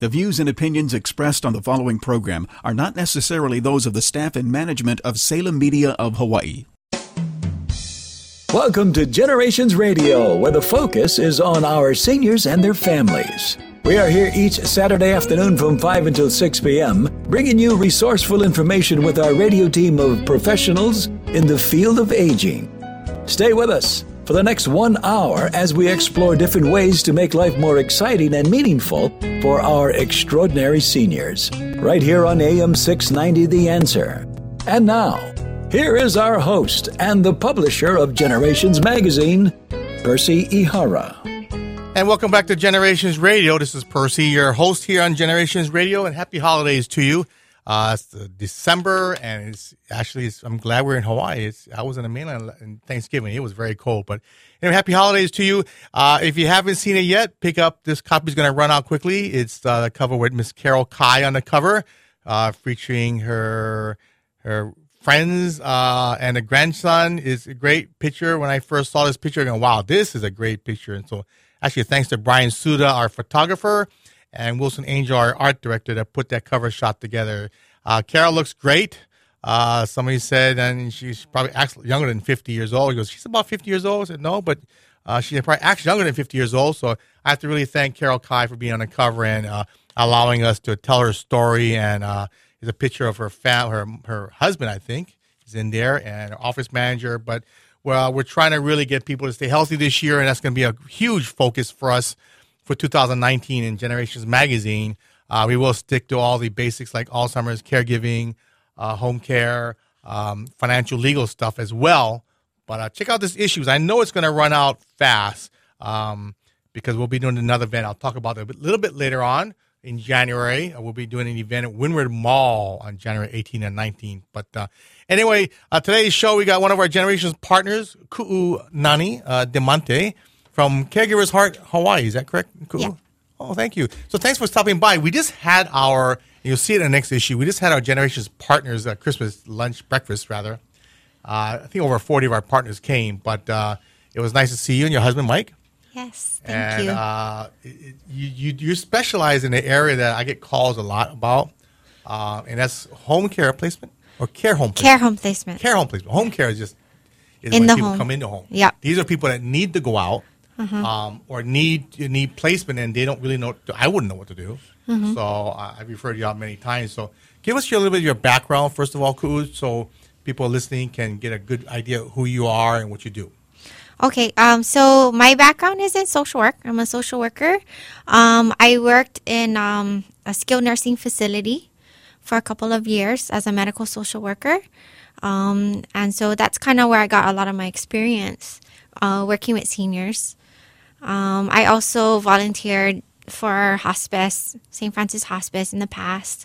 The views and opinions expressed on the following program are not necessarily those of the staff and management of Salem Media of Hawaii. Welcome to Generations Radio, where the focus is on our seniors and their families. We are here each Saturday afternoon from 5 until 6 p.m., bringing you resourceful information with our radio team of professionals in the field of aging. Stay with us for the next 1 hour as we explore different ways to make life more exciting and meaningful for our extraordinary seniors. Right here on AM 690 The Answer. And now, here is our host and the publisher of Generations Magazine, Percy Ihara. And welcome back to Generations Radio. This is Percy, your host here on Generations Radio, and happy holidays to you. It's December, and I'm glad we're in Hawaii. I was in the mainland in Thanksgiving. It was very cold, but anyway, happy holidays to you. If you haven't seen it yet, pick up. This copy is going to run out quickly. It's the cover with Miss Carol Kai on the cover, featuring her friends and a grandson. Is a great picture. When I first saw this picture, I go, wow, this is a great picture. And so actually, thanks to Brian Suda, our photographer, and Wilson Angel, our art director, that put that cover shot together. Carol looks great. Somebody said, and she's probably acts younger than 50 years old. He goes, she's about 50 years old. I said, no, but she probably acts younger than 50 years old. So I have to really thank Carol Kai for being on the cover and allowing us to tell her story. And there's a picture of her husband, I think, is in there, and her office manager. But we're trying to really get people to stay healthy this year, and that's going to be a huge focus for us for 2019 in Generations Magazine. We will stick to all the basics like Alzheimer's, caregiving, home care, financial legal stuff as well. But check out this issue. I know it's going to run out fast because we'll be doing another event. I'll talk about it a little bit later on in January. We'll be doing an event at Windward Mall on January 18 and 19. But anyway, today's show, we got one of our Generations partners, Ku'u Nani Demonte, from Caregivers Heart Hawaii. Is that correct? Cool. Yeah. Oh, thank you. So thanks for stopping by. We just had you'll see it in the next issue, we just had our Generations partners Christmas breakfast rather. I think over 40 of our partners came, but it was nice to see you and your husband, Mike. Yes, thank you. You specialize in the area that I get calls a lot about, and that's home care placement or care home placement. Care home placement. Care home placement. Home care is in when the people home. come into home. Yeah. These are people that need to go out. Or need placement, and they don't really know. I wouldn't know what to do. So I've referred you out many times. So give us a little bit of your background, first of all, Ku'u, so people listening can get a good idea of who you are and what you do. Okay, so my background is in social work. I'm a social worker. I worked in a skilled nursing facility for a couple of years as a medical social worker. And so that's kind of where I got a lot of my experience working with seniors. I also volunteered for hospice, St. Francis Hospice in the past.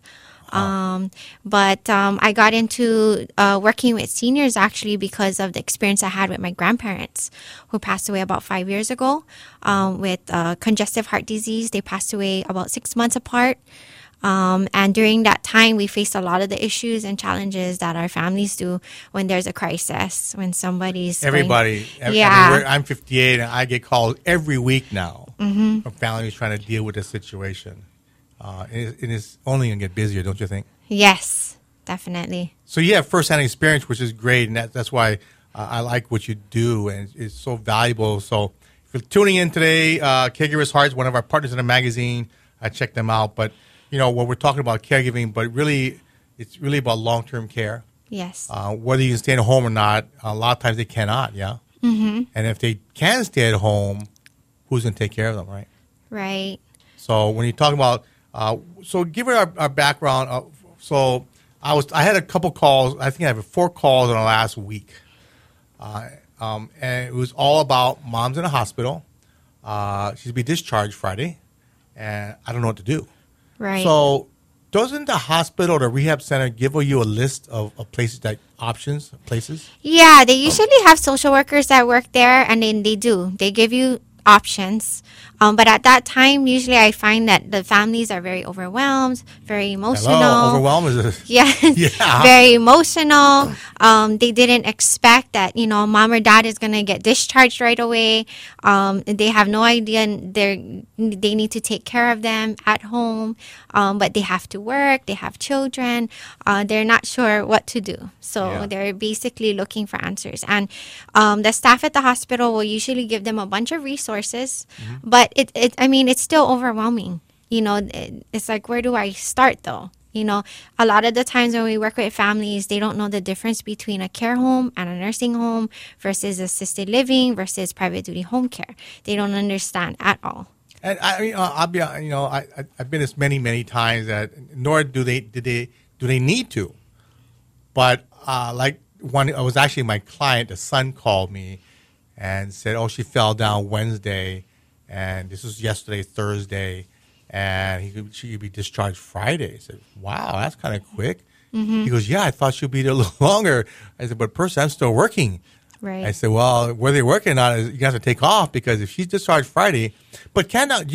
But I got into working with seniors actually because of the experience I had with my grandparents who passed away about 5 years ago with congestive heart disease. They passed away about 6 months apart. And during that time, we faced a lot of the issues and challenges that our families do when there's a crisis, when somebody's everybody. I'm 58, and I get calls every week now from families trying to deal with this situation. It is only going to get busier, don't you think? Yes, definitely. So you have first-hand experience, which is great, and that's why I like what you do, and it's so valuable. So if you're tuning in today, Caregivers Heart, one of our partners in the magazine, I check them out, but you know, what we're talking about caregiving, but really, it's really about long-term care. Yes. Whether you can stay at home or not, a lot of times they cannot, yeah? And if they can stay at home, who's going to take care of them, right? Right. So when you talk about, so give her our background. I had a couple calls. I think I have 4 calls in the last week. And it was all about mom's in a hospital. She's to be discharged Friday, and I don't know what to do. Right. So doesn't the hospital or the rehab center give you a list of places, places? Yeah, they usually have social workers that work there, and then they give you options. But at that time, usually I find that the families are very overwhelmed, very emotional. Hello, overwhelmed is Yeah, very emotional. They didn't expect that, mom or dad is going to get discharged right away. They have no idea they need to take care of them at home. But they have to work. They have children. They're not sure what to do. So they're basically looking for answers. And the staff at the hospital will usually give them a bunch of resources. But it's still overwhelming. It's like, where do I start though? A lot of the times when we work with families, they don't know the difference between a care home and a nursing home versus assisted living versus private duty home care. They don't understand at all. And I've been this many times that nor do they need to, but like one, it was actually my client. The son called me and said, "Oh, she fell down Wednesday, and this was yesterday, Thursday, and she could be discharged Friday." I said, "Wow, that's kind of quick." He goes, "Yeah, I thought she'd be there a little longer." I said, "But Percy, I'm still working." Right. I said, "Well, where they're working on is you have to take off because if she's discharged Friday, but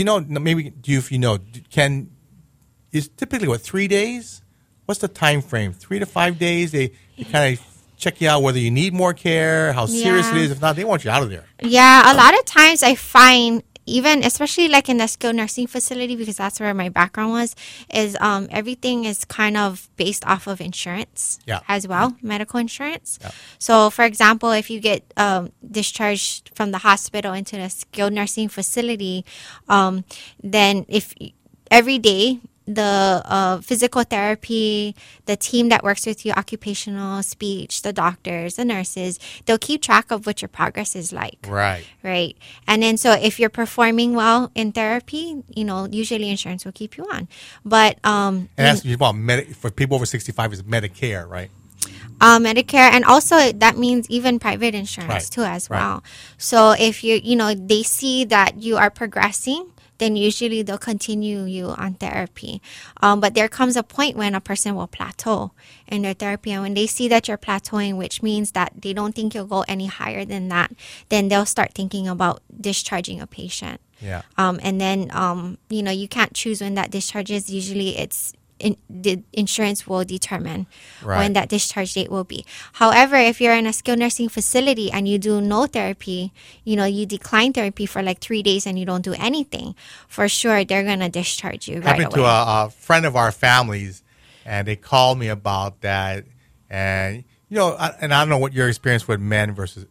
is typically 3 days? What's the time frame? 3 to 5 days? They kind of check you out whether you need more care, how serious it is. If not, they want you out of there." Yeah, a lot of times I find, even especially like in the skilled nursing facility, because that's where my background was, is everything is kind of based off of insurance as well, medical insurance. Yeah. So, for example, if you get discharged from the hospital into a skilled nursing facility, then if every day the physical therapy, the team that works with you, occupational, speech, the doctors, the nurses, they'll keep track of what your progress is like. Right. Right. And then so if you're performing well in therapy, usually insurance will keep you on. But and that's about for people over 65 is Medicare, right? Medicare, and also that means even private insurance too as well. So if they see that you are progressing, then usually they'll continue you on therapy. But there comes a point when a person will plateau in their therapy. And when they see that you're plateauing, which means that they don't think you'll go any higher than that, then they'll start thinking about discharging a patient. Yeah. And then, you can't choose when that discharge is. Usually the insurance will determine when that discharge date will be. However, if you're in a skilled nursing facility and you do no therapy, you decline therapy for like 3 days and you don't do anything, for sure they're going to discharge you right away. Happened to a friend of our family's, and they called me about that. And, and I don't know what your experience with men versus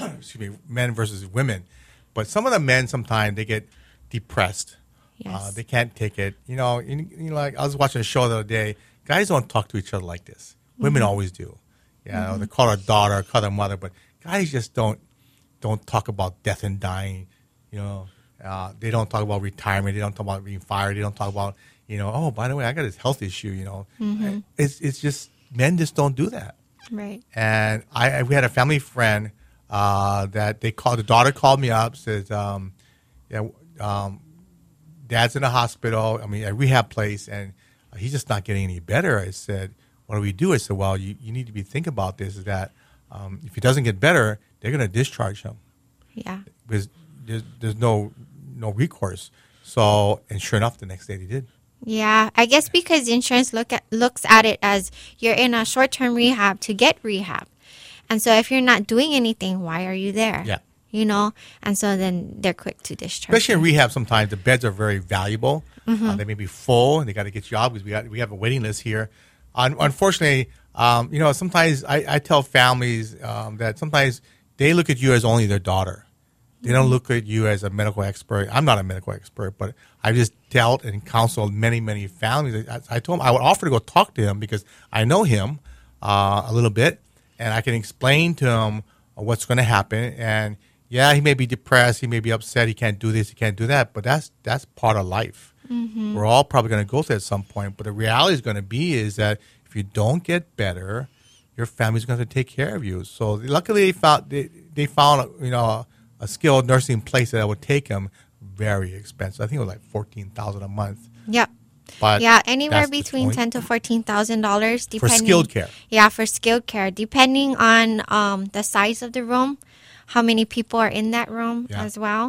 women, but some of the men sometimes they get depressed. Yes. They can't take it. Like I was watching a show the other day. Guys don't talk to each other like this. Women always do. They call her daughter, call her mother, but guys just don't talk about death and dying. They don't talk about retirement. They don't talk about being fired. They don't talk about oh, by the way, I got this health issue. It's just men just don't do that. Right. And we had a family friend that they called. The daughter called me up, says, Dad's in a hospital, a rehab place, and he's just not getting any better. I said, what do we do? I said, well, you need to be thinking about this, is that if he doesn't get better, they're going to discharge him. Yeah. Because there's no recourse. So, and sure enough, the next day they did. Yeah, I guess because insurance looks at it as you're in a short-term rehab to get rehab. And so if you're not doing anything, why are you there? Yeah. And so then they're quick to discharge. Especially in rehab, sometimes the beds are very valuable. They may be full, and they got to get you out because we have a waiting list here. Unfortunately, sometimes I tell families that sometimes they look at you as only their daughter. They don't look at you as a medical expert. I'm not a medical expert, but I've just dealt and counseled many families. I told them I would offer to go talk to him because I know him a little bit, and I can explain to him what's going to happen. And yeah, he may be depressed, he may be upset, he can't do this, he can't do that, but that's part of life. We're all probably going to go through it at some point, but the reality is going to be is that if you don't get better, your family's going to take care of you. So luckily they found a skilled nursing place that would take him. Very expensive. I think it was like $14,000 a month. Yep. But anywhere between $10,000 to $14,000 depending for skilled care. Yeah, for skilled care, depending on the size of the room, how many people are in that room as well.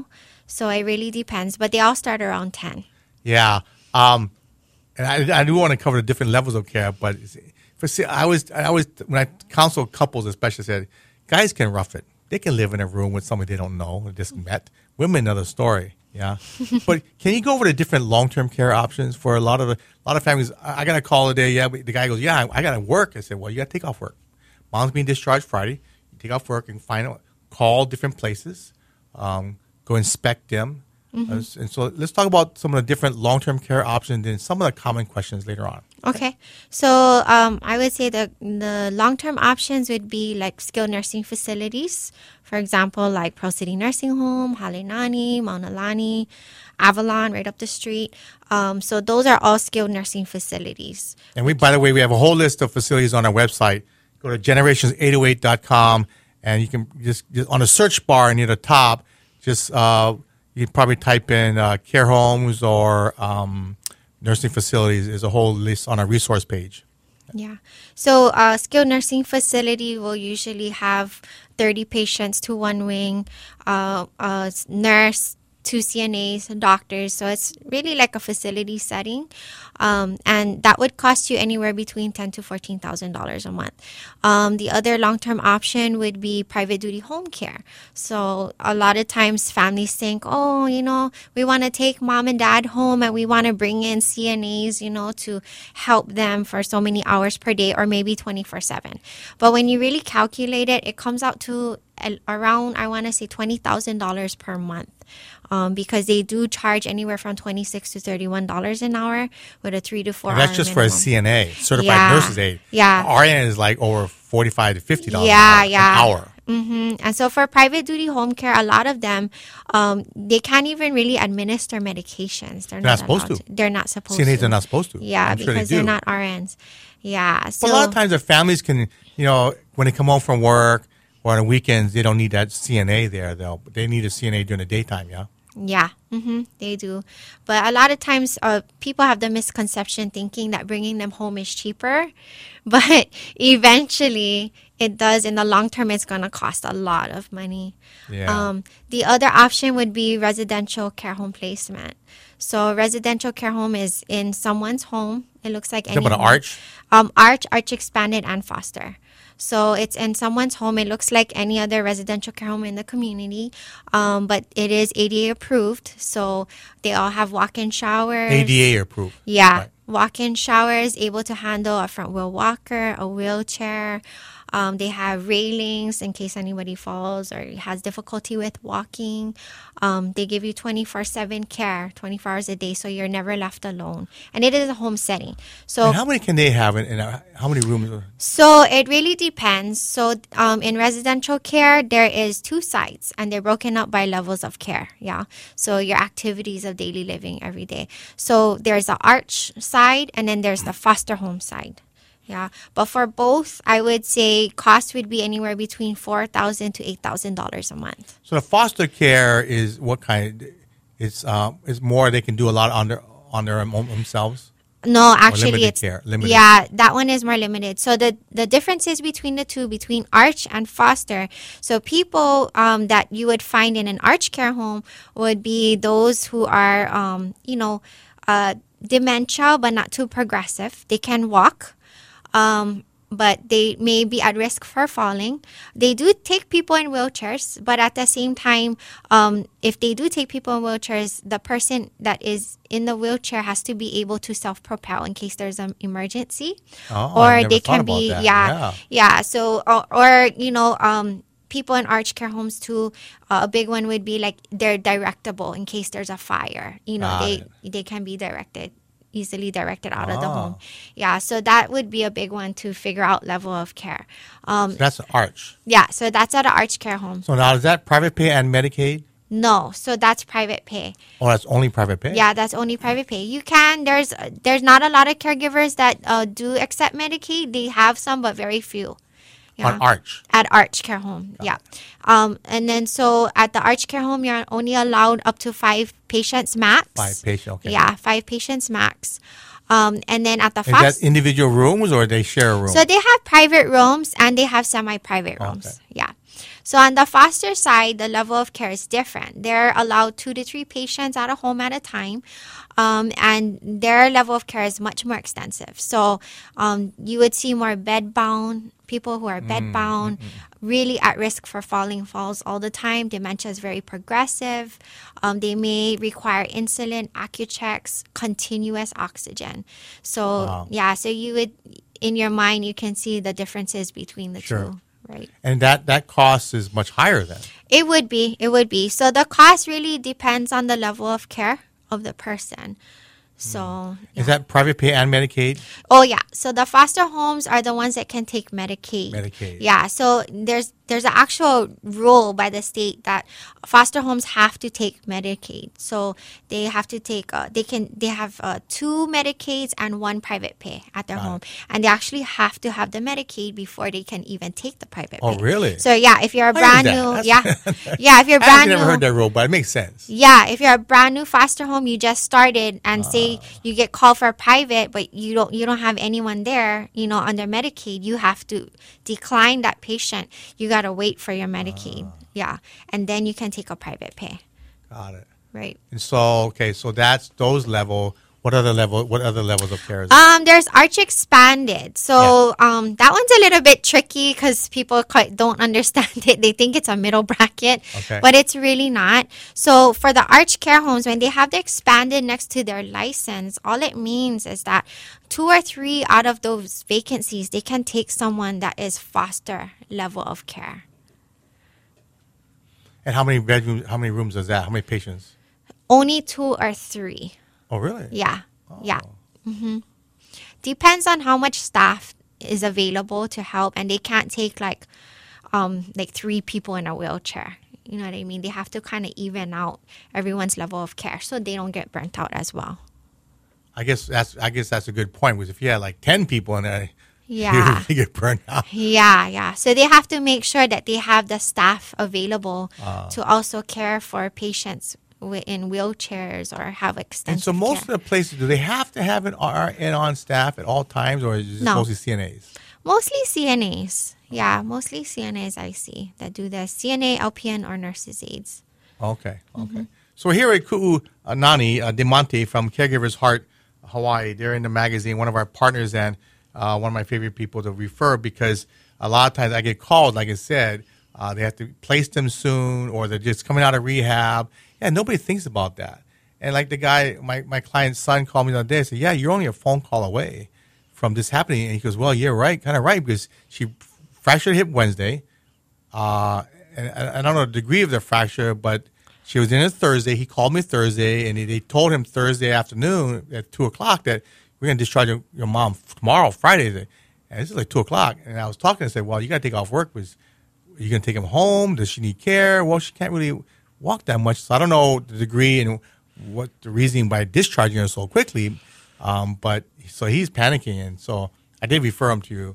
So it really depends, but they all start around 10. Yeah. And I do want to cover the different levels of care, but I always when I counsel couples, especially, said guys can rough it. They can live in a room with somebody they don't know or just met. Women, another story. Yeah. But can you go over the different long-term care options for a lot of families? I got a call today. Yeah, the guy goes, yeah, I got to work. I said, well, you got to take off work. Mom's being discharged Friday. You take off work and call different places, go inspect them. And so let's talk about some of the different long-term care options and some of the common questions later on. Okay. So I would say the long-term options would be like skilled nursing facilities. For example, like Pearl City Nursing Home, Halenani, Maunalani, Avalon, right up the street. So those are all skilled nursing facilities. And by the way, we have a whole list of facilities on our website. Go to generations808.com, and you can just on the search bar near the top, you can probably type in care homes or nursing facilities. There's a whole list on our resource page. Yeah. So skilled nursing facility will usually have 30 patients to one wing, nurse, 2 CNAs, doctors. So it's really like a facility setting. And that would cost you anywhere between $10,000 to $14,000 a month. The other long-term option would be private duty home care. So a lot of times families think, oh, we want to take mom and dad home and we want to bring in CNAs, to help them for so many hours per day or maybe 24/7. But when you really calculate it, it comes out to around, I want to say $20,000 per month. Because they do charge anywhere from $26 to $31 an hour with a 3 to 4 hour That's just minimum. for a CNA, certified nurse's aide. Yeah. RN is like over $45 to $50 an hour. And so for private duty home care, a lot of them, they can't even really administer medications. They're not supposed to. They're not supposed CNAs to. are not supposed to. Yeah, I'm sure because they do. they're not RNs. Yeah. So But a lot of times the families can, when they come home from work or on the weekends, they don't need that CNA there, though. They need a CNA during the daytime, yeah? Yeah, they do. But a lot of times people have the misconception thinking that bringing them home is cheaper. But eventually it does. In the long term, it's going to cost a lot of money. Yeah. The other option would be residential care home placement. So residential care home is in someone's home. It looks like Is that about an Arch? Arch Expanded and Foster. So it's in someone's home. It looks like any other residential care home in the community, but it is ADA approved. So they all have walk-in showers. ADA approved. Yeah, Right. walk-in showers, able to handle a front wheel walker, a wheelchair. They have railings in case anybody falls or has difficulty with walking. They give you 24/7 care, 24 hours a day, so you're never left alone. And it is a home setting. So And how many can they have and how many rooms? So it really depends. So in residential care, there is 2 sides, and they're broken up by levels of care. Yeah. So your activities of daily living every day. So there's the Arch side, and then there's the foster home side. Yeah. But for both, I would say cost would be anywhere between $4,000 to $8,000 a month. So the foster care is what kind? It's more they can do a lot on their own themselves. No, actually, limited it's care, limited. Yeah, that one is more limited. So the differences between the two, between Arch and foster. So people that you would find in an Arch care home would be those who are dementia but not too progressive. They can walk. But they may be at risk for falling. They do take people in wheelchairs, but at the same time, if they do take people in wheelchairs, the person that is in the wheelchair has to be able to self-propel in case there's an emergency. Oh, I never they thought can about be, that. yeah. So, people in Arch care homes too. A big one would be like they're directable in case there's a fire. They can be easily directed out of the home. Yeah, so that would be a big one to figure out level of care. So that's an Arch. Yeah, so that's at an Arch care home. So now is that private pay and Medicaid? No, so that's private pay. Oh, that's only private pay? Yeah, that's only private pay. You can, there's not a lot of caregivers that do accept Medicaid. They have some, but very few. Yeah. On Arch? At Arch care home, yeah. And then so at the Arch care home, you're only allowed up to 5 patients max. 5 patients, okay. Yeah, 5 patients max. And then at the Is that individual rooms or they share a room? So they have private rooms and they have semi-private rooms. Okay. Yeah. So on the foster side, the level of care is different. They're allowed 2 to 3 patients at a home at a time. And their level of care is much more extensive. So you would see more bed-bound, people who are bed-bound, really at risk for falls all the time. Dementia is very progressive. They may require insulin, AccuChecks, continuous oxygen. So, so you would, in your mind, you can see the differences between the two. Right. And that cost is much higher then? It would be. So the cost really depends on the level of care of the person. So is that private pay and Medicaid? Oh yeah. So the foster homes are the ones that can take Medicaid. Yeah. So there's an actual rule by the state that foster homes have to take Medicaid. So they have to take they have 2 Medicaids and 1 private pay at their home, and they actually have to have the Medicaid before they can even take the private pay. Oh really? So yeah, if you're a brand new, if you're brand new, I've never heard that rule, but it makes sense. Yeah, if you're a brand new foster home, you just started, and say you get called for a private, but you don't have anyone there, under Medicaid, you have to decline that patient. You got to wait for your Medicaid. And then you can take a private pay. Got it. Right. And so that's those level. What other levels of care is there? There's Arch Expanded. So that one's a little bit tricky because people don't understand it. They think it's a middle bracket, but it's really not. So for the Arch Care Homes, when they have the expanded next to their license, all it means is that 2 or 3 out of those vacancies, they can take someone that is foster level of care. And how many bedrooms? How many rooms is that? How many patients? Only 2 or 3. Oh, really? Yeah. Yeah. Depends on how much staff is available to help, and they can't take like 3 people in a wheelchair. You know what I mean? They have to kind of even out everyone's level of care so they don't get burnt out as well. I guess that's a good point, because if you had like 10 people in there, you really get burnt out. Yeah. So they have to make sure that they have the staff available to also care for patients in wheelchairs or have extensive And so most care. of the places, do they have to have an RN on staff at all times, or is it mostly CNAs? Mostly CNAs. Yeah, mostly CNAs I see that do the CNA, LPN, or nurses' aides. Okay. So here at Ku'u Nani DeMonte from Caregivers Heart Hawaii, they're in the magazine, one of our partners, and one of my favorite people to refer, because a lot of times I get called, like I said, they have to place them soon, or they're just coming out of rehab. Yeah, nobody thinks about that. And like the guy, my client's son called me the other day and said, yeah, you're only a phone call away from this happening. And he goes, well, you're right, kind of right, because she fractured her hip Wednesday. And I don't know the degree of the fracture, but she was in it Thursday. He called me Thursday, and they told him Thursday afternoon at 2 o'clock that we're going to discharge your mom tomorrow, Friday. And this is like 2 o'clock. And I was talking and said, well, you got to take off work, because are you going to take him home? Does she need care? Well, she can't really walk that much, so I don't know the degree and what the reasoning by discharging her so quickly, but so he's panicking, and so I did refer him to you,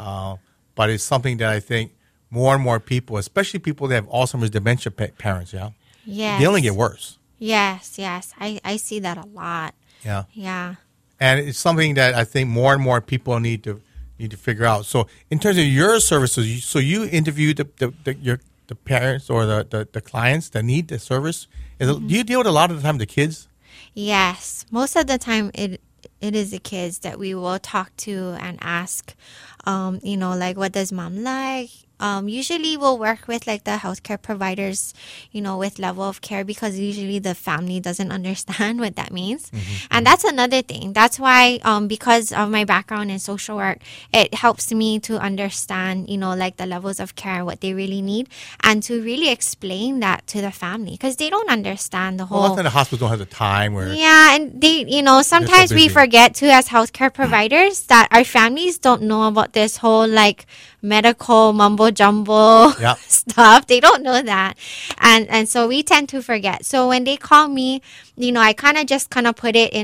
but it's something that I think more and more people, especially people that have Alzheimer's dementia parents, they only get worse. Yes, I see that a lot. Yeah, and it's something that I think more and more people need to figure out. So in terms of your services, so you interviewed the parents or the clients that need the service. Do you deal with a lot of the time the kids? Yes, most of the time it is the kids that we will talk to and ask, like, what does mom like? Usually we'll work with like the healthcare providers, with level of care, because usually the family doesn't understand what that means. And that's another thing. That's why, because of my background in social work, it helps me to understand, like the levels of care, what they really need, and to really explain that to the family, because they don't understand the whole. Well, the hospitals don't have the time where. Yeah, and they, sometimes we forget too, as healthcare providers, that our families don't know about this whole like medical mumbo jumbo stuff. They don't know that, and so we tend to forget. So when they call me, I kind of put it in like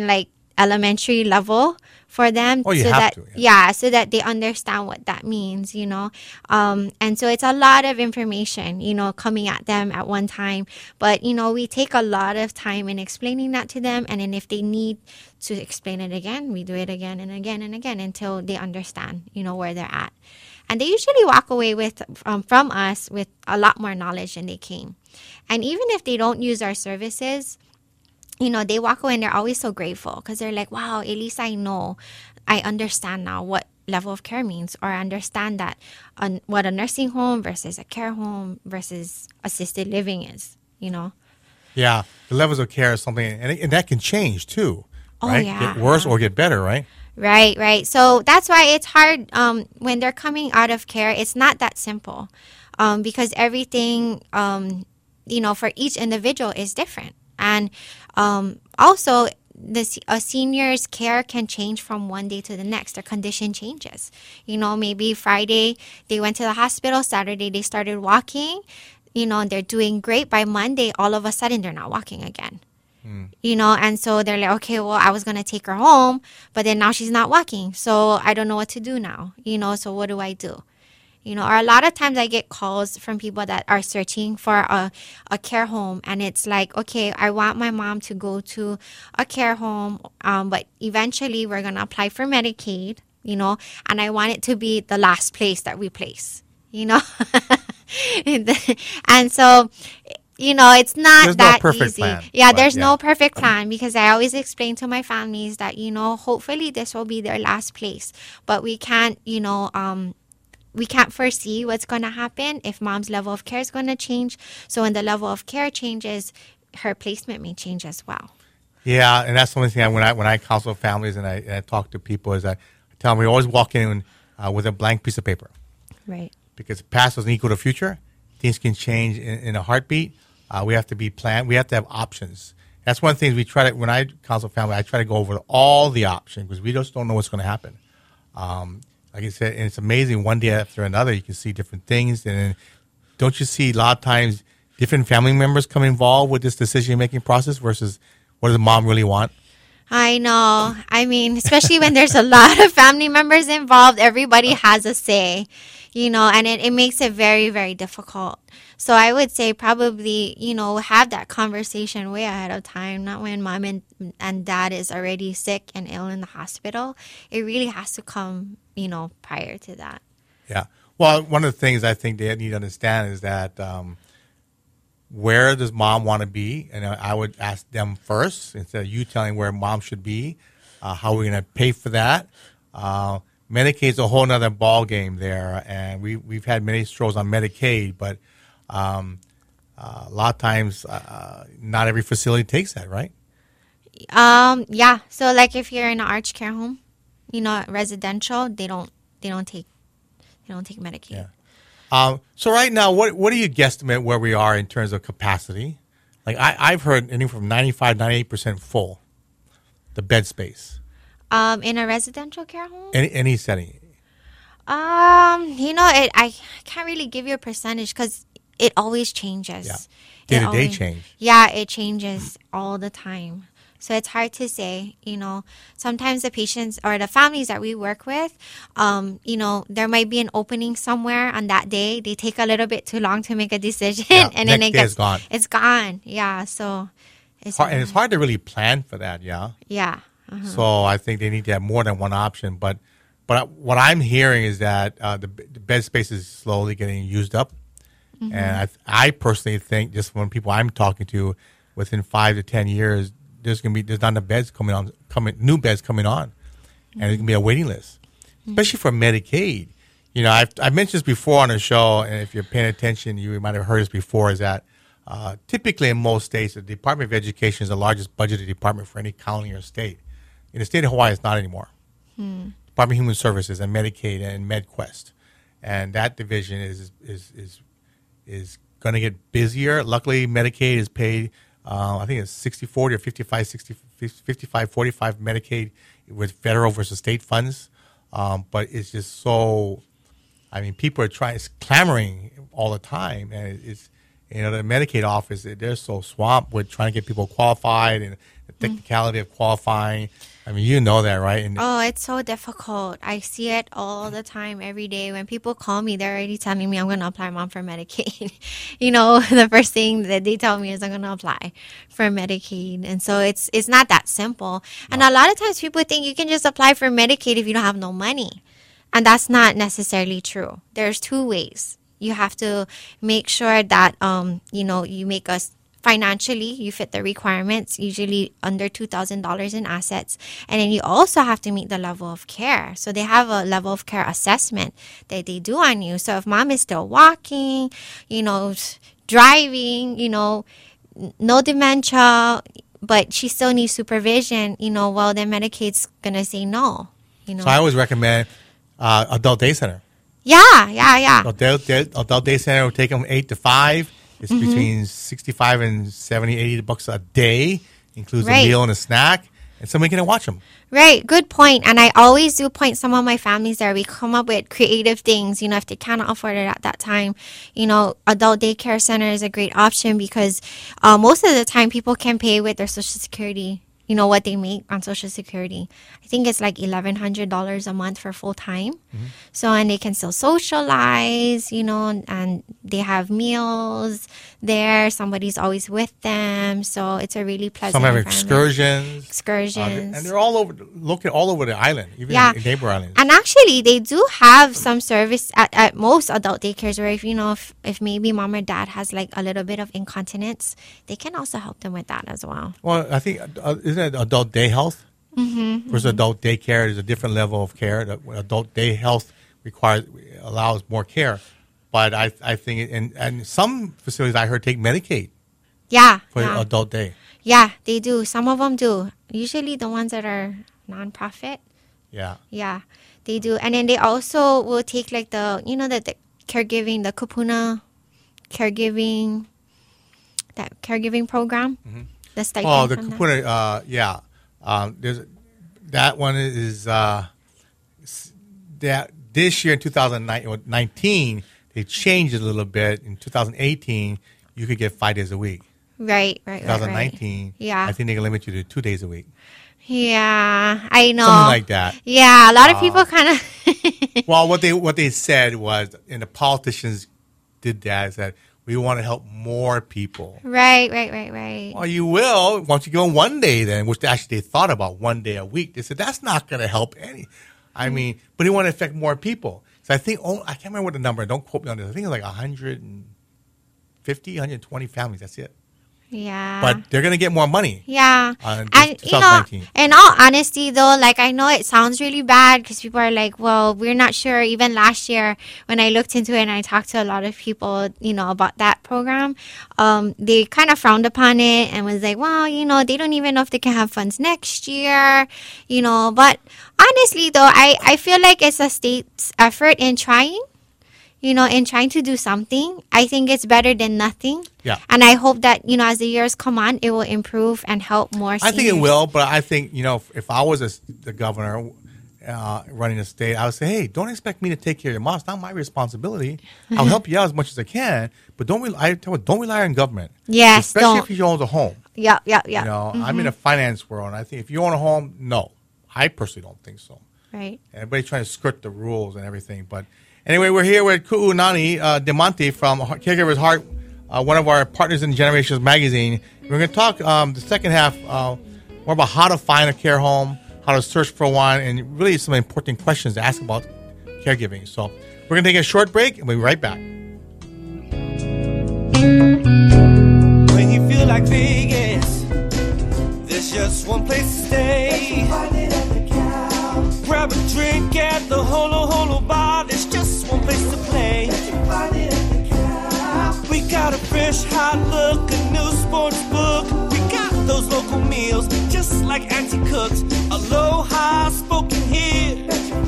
elementary level for them. Oh, you so have that, to, yeah, so that they understand what that means, you know. And so it's a lot of information, you know, coming at them at one time. But, you know, we take a lot of time in explaining that to them. And then if they need to explain it again, we do it again and again and again until they understand, you know, where they're at. And they usually walk away with from us with a lot more knowledge than they came. And even if they don't use our services, you know, they walk away and they're always so grateful because they're like, wow, at least I know, I understand now what level of care means, or I understand that what a nursing home versus a care home versus assisted living is, you know. Yeah, the levels of care is something, and that can change too, right? Yeah. Get worse or get better, right? Right. So that's why it's hard when they're coming out of care. It's not that simple because everything, you know, for each individual is different. And also, a senior's care can change from one day to the next. Their condition changes. You know, maybe Friday they went to the hospital, Saturday they started walking, you know, and they're doing great. By Monday, all of a sudden they're not walking again. You know, and so they're like, okay, well, I was going to take her home, but then now she's not walking. So I don't know what to do now, you know, so what do I do? You know, or a lot of times I get calls from people that are searching for a care home. And it's like, okay, I want my mom to go to a care home, but eventually we're going to apply for Medicaid, you know, and I want it to be the last place that we place, you know. And so, you know, it's not There's that no perfect easy. plan, Yeah, but there's yeah. no perfect plan because I always explain to my families that, you know, hopefully this will be their last place. But we can't, you know, we can't foresee what's going to happen if mom's level of care is going to change. So when the level of care changes, her placement may change as well. Yeah, and that's the only thing when I counsel families and I talk to people is I tell them we always walk in with a blank piece of paper. Right. Because past doesn't equal the future. Things can change in a heartbeat. We have to be planned. We have to have options. That's one of the things we try to, when I counsel family, I try to go over all the options because we just don't know what's going to happen. Like I said, and it's amazing. One day after another, you can see different things. And then don't you see a lot of times different family members come involved with this decision-making process versus what does mom really want? I know. I mean, especially when there's a lot of family members involved, everybody has a say, you know, and it makes it very, very difficult. So I would say probably, you know, have that conversation way ahead of time, not when mom and dad is already sick and ill in the hospital. It really has to come, you know, prior to that. Yeah. Well, one of the things I think they need to understand is that where does mom want to be? And I would ask them first instead of you telling where mom should be. How are we going to pay for that? Medicaid's a whole other ball game there, and we've had many strolls on Medicaid, but a lot of times not every facility takes that, right? Yeah. So like if you're in an arch care home, you know, residential, they don't take Medicaid. Yeah. So right now, what do you guesstimate where we are in terms of capacity? Like I've heard anything from 95, 98% full, the bed space. In a residential care home? Any setting. You know, I can't really give you a percentage because it always changes. Yeah. Day-to-day change. Yeah, it changes all the time. So it's hard to say, you know, sometimes the patients or the families that we work with, you know, there might be an opening somewhere on that day. They take a little bit too long to make a decision and then it's gone. It's gone. Yeah. So it's hard, and it's hard to really plan for that. Yeah. Yeah. So I think they need to have more than one option. But what I'm hearing is that the bed space is slowly getting used up. Mm-hmm. And I personally think just from people I'm talking to, within 5 to 10 years, there's not enough beds new beds coming on, and there's gonna be a waiting list, especially for Medicaid. You know, I've mentioned this before on the show, and if you're paying attention, you might have heard this before. Is that typically in most states, the Department of Education is the largest budgeted department for any county or state. In the state of Hawaii, it's not anymore. Department of Human Services and Medicaid and MedQuest, and that division is going to get busier. Luckily, Medicaid is paid. I think it's 60-40 or 55-45 Medicaid with federal versus state funds. But it's just so, I mean, people are clamoring all the time. And it's, you know, the Medicaid office, they're so swamped with trying to get people qualified and the technicality of qualifying. I mean, you know that, right? And Oh, it's so difficult. I see it all the time, every day. When people call me, they're already telling me I'm going to apply, Mom, for Medicaid. The first thing that they tell me is I'm going to apply for Medicaid. And so it's not that simple. And a lot of times people think you can just apply for Medicaid if you don't have no money. And that's not necessarily true. There's two ways. You have to make sure that, you make us financially, you fit the requirements, usually under $2,000 in assets. And then you also have to meet the level of care. So they have a level of care assessment that they do on you. So if mom is still walking, driving, no dementia, but she still needs supervision, then Medicaid's going to say no. So I always recommend adult day center. Yeah. Adult day center will take them 8 to 5. It's between $65 and $70, $80 a day. Includes a meal and a snack. And somebody can watch them. Right. Good point. And I always do point some of my families there. We come up with creative things, if they cannot afford it at that time. Adult daycare center is a great option because most of the time people can pay with their Social Security, what they make on Social Security. I think it's like $1,100 a month for full time. So, and they can still socialize, and they have meals there. Somebody's always with them. So it's a really pleasant Some have environment. excursions. And they're all over the island, even in neighbor islands. And actually, they do have some service at most adult daycares where if maybe mom or dad has like a little bit of incontinence, they can also help them with that as well. Well, I think, isn't it adult day health? Versus adult daycare, there's a different level of care. Adult day health allows more care. But I think, and some facilities I heard take Medicaid. For adult day. Yeah, they do. Some of them do. Usually the ones that are nonprofit. Yeah, they do. And then they also will take like the caregiving, the Kupuna caregiving, that caregiving program. The stipend. Oh, the Kupuna, there's that one is that this year in 2019 they changed it a little bit. In 2018, you could get 5 days a week. Right. 2019, I think they can limit you to 2 days a week. Yeah, I know. Something like that. Yeah, a lot of people kind of. Well, what they said was, and the politicians did that, is that we want to help more people. Right. Well, you will once you go on 1 day then, which actually they thought about 1 day a week. They said that's not going to help any. I mean, but they want to affect more people. So I think, I can't remember what the number, don't quote me on this. I think it's like 150, 120 families. That's it. Yeah. But they're going to get more money. Yeah. And, 2019. In all honesty, though, like I know it sounds really bad because people are like, well, we're not sure. Even last year when I looked into it and I talked to a lot of people, about that program, they kind of frowned upon it and was like, well, they don't even know if they can have funds next year, But honestly, though, I feel like it's a state's effort in trying. In trying to do something. I think it's better than nothing. Yeah. And I hope that, as the years come on, it will improve and help more seniors. I think it will, but I think, if I was the governor running the state, I would say, hey, don't expect me to take care of your mom. It's not my responsibility. I'll help you out as much as I can, but don't rely on government. Yes, especially if you own a home. Yeah. I'm in a finance world, and I think if you own a home, no. I personally don't think so. Right. Everybody's trying to skirt the rules and everything, but anyway, we're here with Ku'unani Demonte from Caregiver's Heart, one of our partners in Generations Magazine. We're going to talk the second half more about how to find a care home, how to search for one, and really some important questions to ask about caregiving. So we're going to take a short break, and we'll be right back. When you feel like Vegas, there's just one place to stay. Grab a drink at the Holo Holo Bar. There's just one place to play. We got a fresh, hot look, a new sports book. We got those local meals, just like Auntie cooks. Aloha spoken here.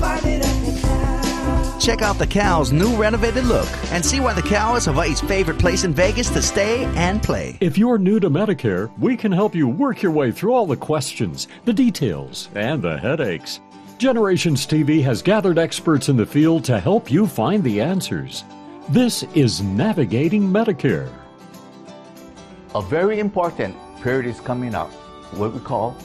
Check out the Cow's new renovated look and see why the Cow is Hawaii's favorite place in Vegas to stay and play. If you're new to Medicare, we can help you work your way through all the questions, the details, and the headaches. Generations TV has gathered experts in the field to help you find the answers. This is Navigating Medicare. A very important period is coming up, what we call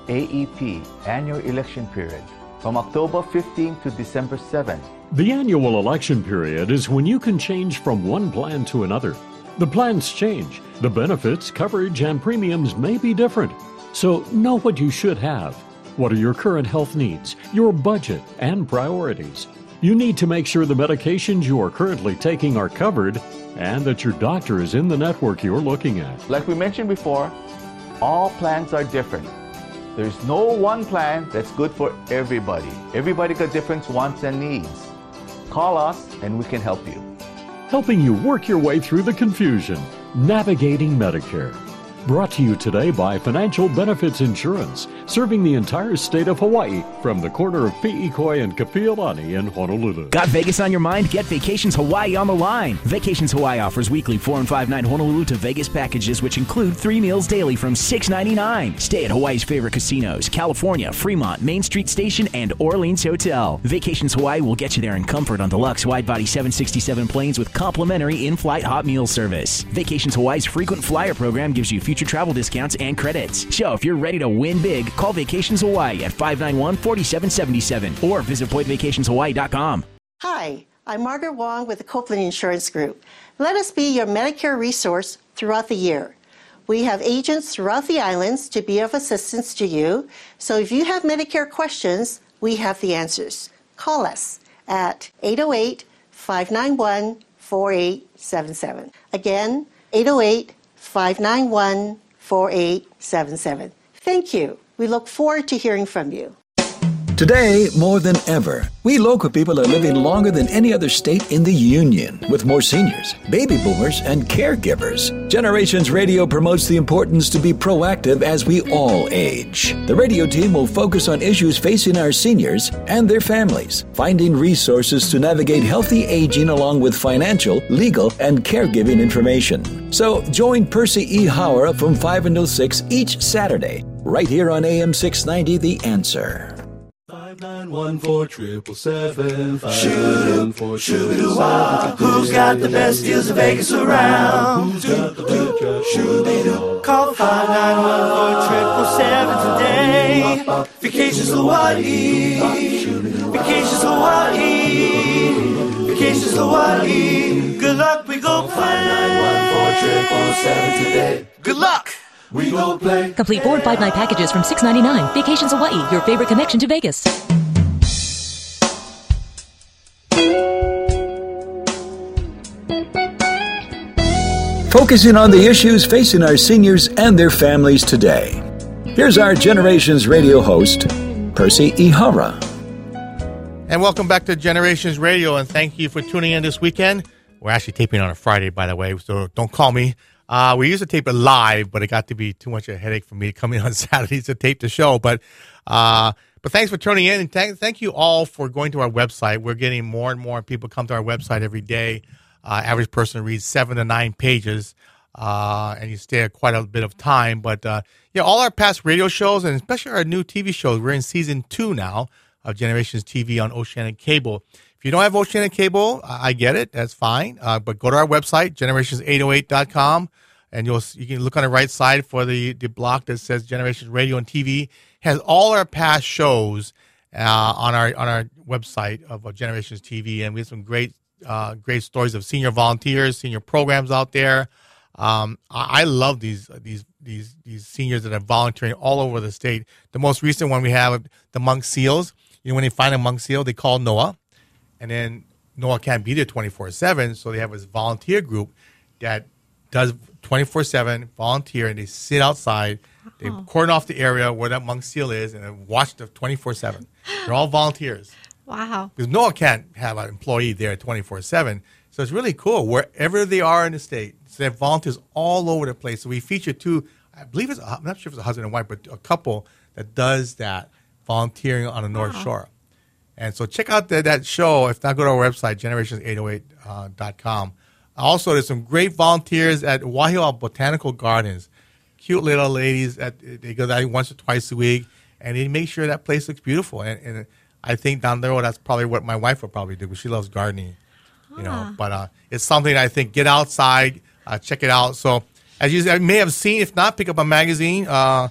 AEP Annual Election Period from October 15 to December 7. The annual election period is when you can change from one plan to another. The plans change. The benefits, coverage, and premiums may be different. So know what you should have. What are your current health needs, your budget, and priorities? You need to make sure the medications you are currently taking are covered and that your doctor is in the network you're looking at. Like we mentioned before, all plans are different. There's no one plan that's good for everybody. Everybody got different wants and needs. Call us and we can help you. Helping you work your way through the confusion. Navigating Medicare. Brought to you today by Financial Benefits Insurance, serving the entire state of Hawaii from the corner of Pi'ikoi and Kapiolani in Honolulu. Got Vegas on your mind? Get Vacations Hawaii on the line. Vacations Hawaii offers weekly 4 and 5 night Honolulu to Vegas packages, which include 3 meals daily from $6.99. Stay at Hawaii's favorite casinos, California, Fremont, Main Street Station, and Orleans Hotel. Vacations Hawaii will get you there in comfort on deluxe wide-body 767 planes with complimentary in-flight hot meal service. Vacations Hawaii's frequent flyer program gives you future travel discounts and credits. So if you're ready to win big, call Vacations Hawaii at 591-4777 or visit pointVacationsHawaii.com. Hi, I'm Margaret Wong with the Copeland Insurance Group. Let us be your Medicare resource throughout the year. We have agents throughout the islands to be of assistance to you. So if you have Medicare questions, we have the answers. Call us at 808-591-4877. Again, 808-591-4877. Thank you. We look forward to hearing from you. Today, more than ever, we local people are living longer than any other state in the Union, with more seniors, baby boomers, and caregivers. Generations Radio promotes the importance to be proactive as we all age. The radio team will focus on issues facing our seniors and their families, finding resources to navigate healthy aging along with financial, legal, and caregiving information. So join Percy E. Howard from 5 until 6 each Saturday, right here on AM 690, The Answer. 591-4777. Who's got the best deals in Vegas around? Who's got the best deals? Call 591-4777 today. Vacations Hawaii. Vacations Hawaii. Vacations Hawaii. Good luck, we go play. 591-4777 today. Good luck. We gon' play. Complete 4 and 5 night packages from $6.99. Vacations Hawaii, your favorite connection to Vegas. Focusing on the issues facing our seniors and their families today. Here's our Generations Radio host, Percy Ihara. And welcome back to Generations Radio, and thank you for tuning in this weekend. We're actually taping on a Friday, by the way, so don't call me. We used to tape it live, but it got to be too much of a headache for me coming on Saturdays to tape the show. But thanks for tuning in, and thank you all for going to our website. We're getting more and more people come to our website every day. Average person reads 7 to 9 pages, and you stay quite a bit of time. But all our past radio shows, and especially our new TV shows, we're in season 2 now of Generations TV on Oceanic Cable. If you don't have Oceanic Cable, I get it. That's fine. But go to our website, generations808.com, and you can look on the right side for the block that says Generations Radio and TV. It has all our past shows on our website of Generations TV, and we have some great stories of senior volunteers, senior programs out there. I love these seniors that are volunteering all over the state. The most recent one we have, the Monk Seals. When they find a monk seal, they call NOAA. And then NOAA can't be there 24/7, so they have this volunteer group that does 24/7 volunteer, and they sit outside. They cordon off the area where that monk seal is, and they watch the 24/7. They're all volunteers. Wow. Because NOAA can't have an employee there 24/7, so it's really cool wherever they are in the state. So they have volunteers all over the place. So we feature two, I believe I'm not sure if it's a husband and wife, but a couple that does that volunteering on the North Shore. And so check out that show. If not, go to our website, generations808.com. Also, there's some great volunteers at Wahiawa Botanical Gardens. Cute little ladies. They go there once or twice a week, and they make sure that place looks beautiful. And I think down the road, that's probably what my wife would probably do, because she loves gardening. But it's something I think, get outside, check it out. So as you may have seen, if not, pick up a magazine.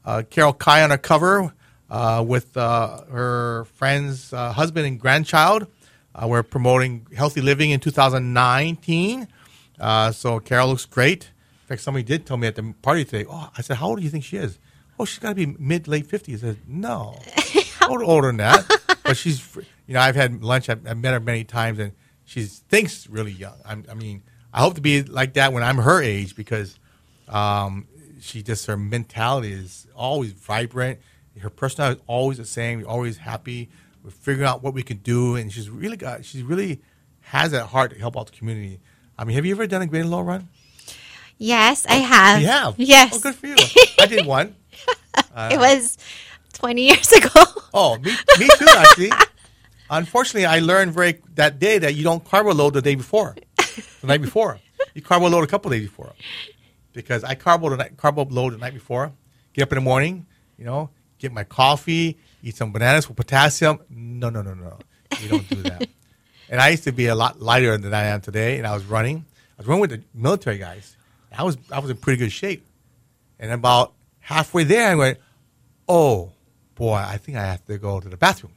Carol Kai on a cover with her friend's husband and grandchild. We're promoting healthy living in 2019. So Carol looks great. In fact, somebody did tell me at the party today, I said, how old do you think she is? Oh, she's got to be mid-late 50s. I said, no, older than that. But she's, I've had lunch. I've met her many times, and she thinks really young. I mean, I hope to be like that when I'm her age because her mentality is always vibrant. Her personality is always the same. We're always happy. We're figuring out what we can do, and she really has that heart to help out the community. I mean, have you ever done a Great and Low run? Yes, I have. You have? Yes. Oh, good for you. I did one. It was 20 years ago. Oh, me too, actually. Unfortunately, I learned that day that you don't carbo load the night before. You carbo load a couple days before. Because I carbo load the night before, get up in the morning, get my coffee, eat some bananas with potassium. No. You don't do that. And I used to be a lot lighter than I am today, and I was running. I was running with the military guys. I was in pretty good shape. And about halfway there, I went, oh, boy, I think I have to go to the bathroom.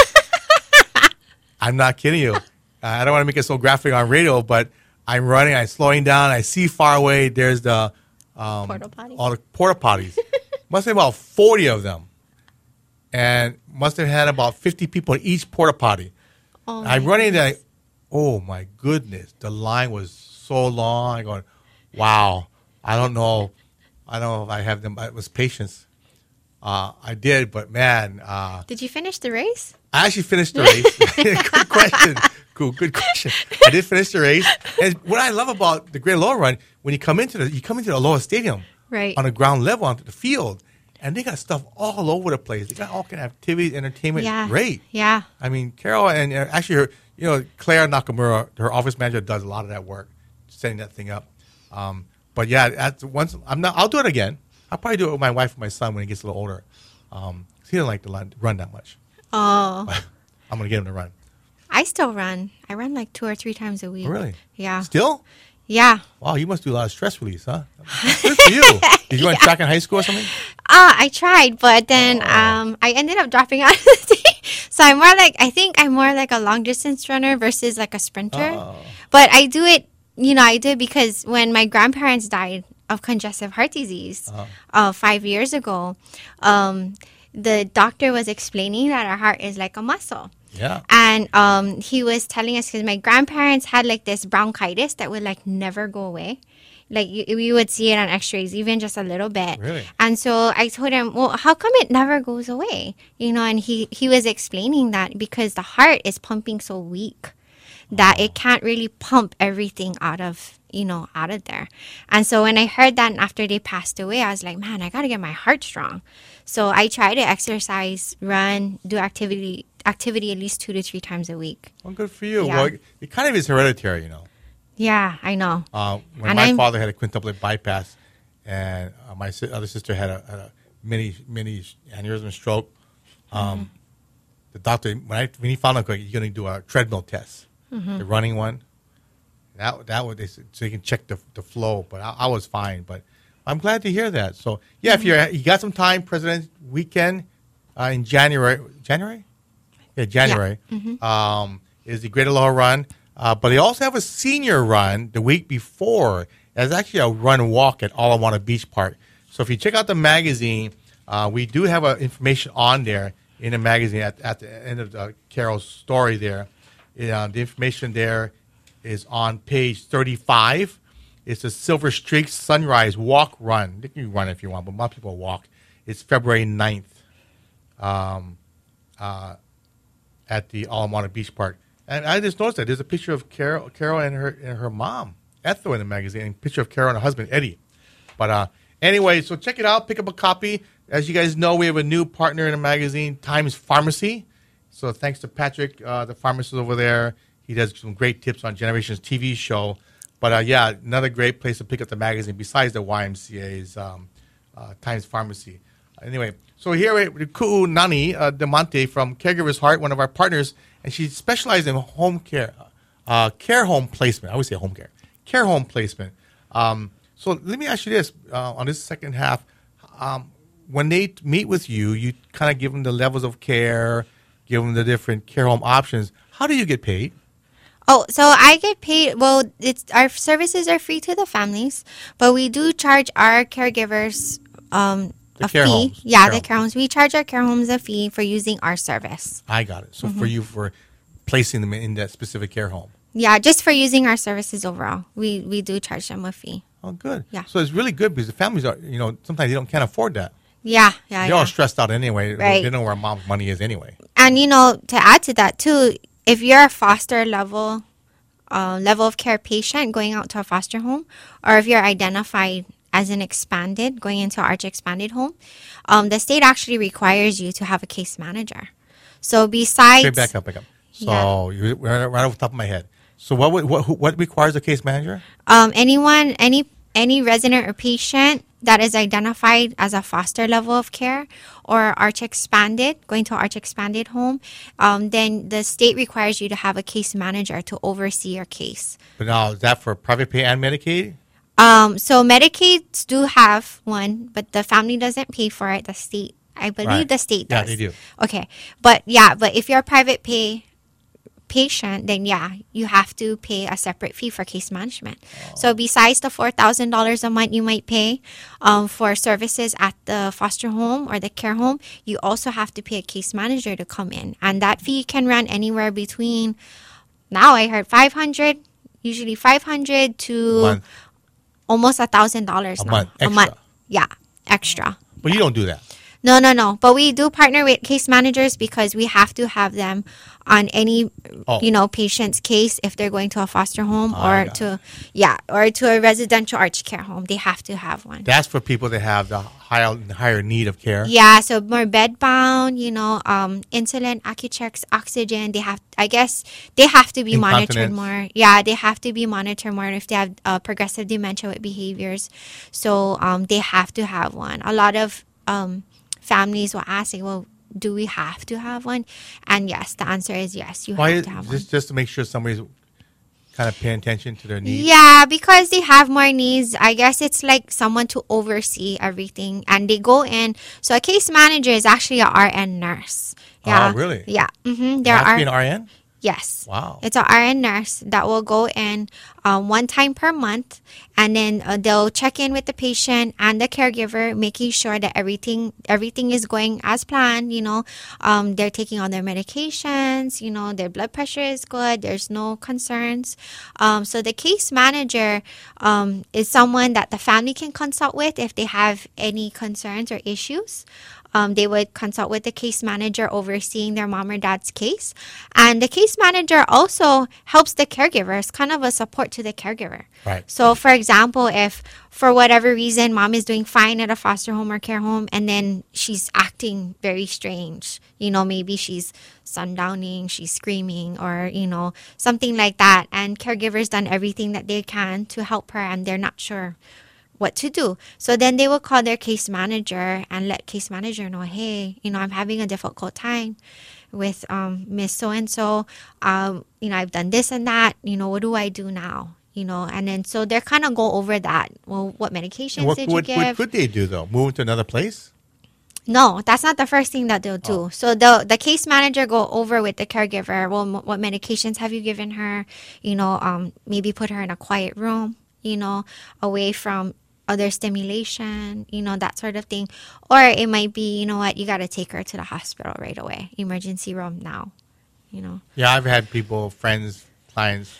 I'm not kidding you. I don't want to make it so graphic on radio, but I'm running, I'm slowing down, I see far away, there's the porta potties. All the porta potties. Must have about 40 of them. And must have had about 50 people in each porta potty. Oh, I'm running there, oh my goodness, the line was so long. I'm going, wow, I don't know if I have them. It was patience. I did, but man. Did you finish the race? I actually finished the race. Good question. Good question. I did finish the race. And what I love about the Great Low Run, when you come into the Aloha Stadium, right, on the ground level, onto the field, and they got stuff all over the place. They got all kind of activities, entertainment. Yeah. Great. Yeah. I mean, Carol and actually Claire Nakamura, her office manager, does a lot of that work, setting that thing up. But yeah, I'll do it again. I'll probably do it with my wife and my son when he gets a little older. He doesn't like to run that much. Oh. But I'm going to get him to run. I still run. I run like 2 or 3 times a week. Really? Yeah. Still? Yeah. Wow, you must do a lot of stress release, huh? Good for you. Did you run track in high school or something? I tried, but then I ended up dropping out of the team. So I think I'm more like a long distance runner versus like a sprinter. Oh. But I do it, because when my grandparents died of congestive heart disease 5 years ago, the doctor was explaining that our heart is like a muscle. Yeah. And he was telling us because my grandparents had like this bronchitis that would like never go away. Like we would see it on x-rays, even just a little bit. Really? And so I told him, well, how come it never goes away? And he was explaining that because the heart is pumping so weak that it can't really pump everything out of there. And so when I heard that and after they passed away, I was like, man, I got to get my heart strong. So I try to exercise, run, do activity at least 2 to 3 times a week. Well, good for you. Yeah. Well, it kind of is hereditary, Yeah, I know. When my father had a quintuplet bypass, and my other sister had a mini aneurysm stroke, the doctor when he found out you're going to do a treadmill test, the running one, that would so you can check the flow. But I was fine. But I'm glad to hear that. So yeah, if you got some time, President's Weekend in January. Yeah, January is the Great Aloha Run. But they also have a senior run the week before. There's actually a run walk at Ala Moana Beach Park. So if you check out the magazine, we do have information on there in the magazine at the end of Carol's story there. The information there is on page 35. It's a Silver Streak Sunrise Walk Run. You can run if you want, but most people walk. It's February 9th at the Ala Moana Beach Park. And I just noticed that there's a picture of Carol and her mom, Ethel, in the magazine, and a picture of Carol and her husband, Eddie. But anyway, so check it out. Pick up a copy. As you guys know, we have a new partner in the magazine, Times Pharmacy. So thanks to Patrick, the pharmacist over there. He does some great tips on Generations TV show. But yeah, another great place to pick up the magazine besides the YMCA's Times Pharmacy. Anyway, so here with Ku'u Nani Demonte from Caregiver's Heart, one of our partners, and she specializes in home care, care home placement. I always say home care. Care home placement. So let me ask you this, on this second half, when they meet with you, you kind of give them the levels of care, give them the different care home options. How do you get paid? Oh, so I get paid. Well, our services are free to the families, but we do charge our caregivers a care fee. homes. Yeah, Care the care homes. We charge our care homes a fee for using our service. I got it. So Mm-hmm. for you, for placing them in that specific care home. Yeah, just for using our services overall, we do charge them a fee. Oh, good. Yeah. So it's really good because the families are, sometimes they can't afford that. Yeah. They're all stressed out anyway. Right. They know where mom's money is anyway. And to add to that too, if you're a foster level of care patient going out to a foster home, or if you're identified as an expanded going into Arch expanded home, the state actually requires you to have a case manager. So besides, Okay, back up. So you're right off the top of my head. So what requires a case manager? Any resident or patient that is identified as a foster level of care or Arch expanded, going to Arch expanded home, then the state requires you to have a case manager to oversee your case. But now, is that for private pay and Medicaid? So Medicaid do have one, but the family doesn't pay for it. The state, I believe Right. the state does. Yeah, they do. Okay. But if you're a private pay patient, then you have to pay a separate fee for case management. So besides the $4,000 a month you might pay for services at the foster home or the care home, you also have to pay a case manager to come in. And that fee can run anywhere between, now I heard usually 500 to Month. almost $1,000 A now. month, A extra. month. Yeah, extra. But you don't do that. No. But we do partner with case managers because we have to have them on any, patient's case if they're going to a foster home or to a residential Arch care home. They have to have one. That's for people that have the higher need of care. Yeah, so more bed bound, insulin, Accu-Checks, oxygen. They have to be monitored Incontinence. more. Yeah, they have to be monitored more if they have progressive dementia with behaviors. So they have to have one. A lot of families will ask, well, do we have to have one? And yes, the answer is yes, you have to have one. Just to make sure somebody's kind of paying attention to their needs? Yeah, because they have more needs. I guess it's like someone to oversee everything. And they go in. So a case manager is actually a RN nurse. Yeah. Oh, really? Yeah. Mm-hmm. There has to be an RN? Yes. Wow. It's an RN nurse that will go in one time per month, and then they'll check in with the patient and the caregiver, making sure that everything is going as planned. They're taking all their medications. Their blood pressure is good. There's no concerns. So the case manager is someone that the family can consult with if they have any concerns or issues. They would consult with the case manager overseeing their mom or dad's case. And the case manager also helps the caregiver. It's kind of a support to the caregiver. Right. So, for example, if for whatever reason mom is doing fine at a foster home or care home and then she's acting very strange, maybe she's sundowning, she's screaming or, something like that. And caregiver's done everything that they can to help her and they're not sure what to do. So then they will call their case manager and let case manager know, hey, I'm having a difficult time with Miss So-and-so. I've done this and that. What do I do now? And then so they're kind of go over that. Well, what medications did you give? What could they do though? Move to another place? No, that's not the first thing that they'll do. So the case manager go over with the caregiver. Well, what medications have you given her? Maybe put her in a quiet room, away from other stimulation, that sort of thing. Or it might be, you got to take her to the hospital right away. Emergency room now, Yeah, I've had people, friends, clients,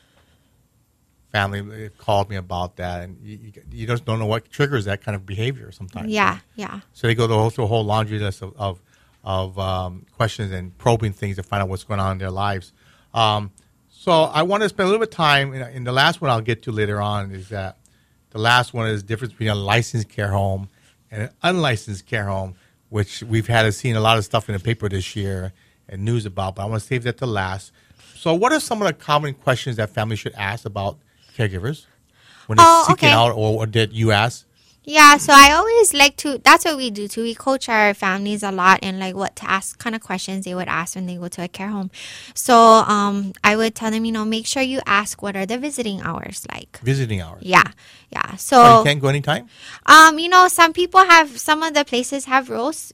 family called me about that. And you just don't know what triggers that kind of behavior sometimes. Yeah. So they go through a whole laundry list of questions and probing things to find out what's going on in their lives. So I want to spend a little bit of time, in the last one I'll get to later on, is that the last one is the difference between a licensed care home and an unlicensed care home, which we've seen a lot of stuff in the paper this year and news about, but I want to save that to last. So what are some of the common questions that families should ask about caregivers when they're seeking out or that you ask? Yeah, so I always like to, that's what we do too. We coach our families a lot in like what to ask, kind of questions they would ask when they go to a care home. So I would tell them, make sure you ask what are the visiting hours like. Visiting hours? Yeah. So you can't go anytime? Some people some of the places have rules,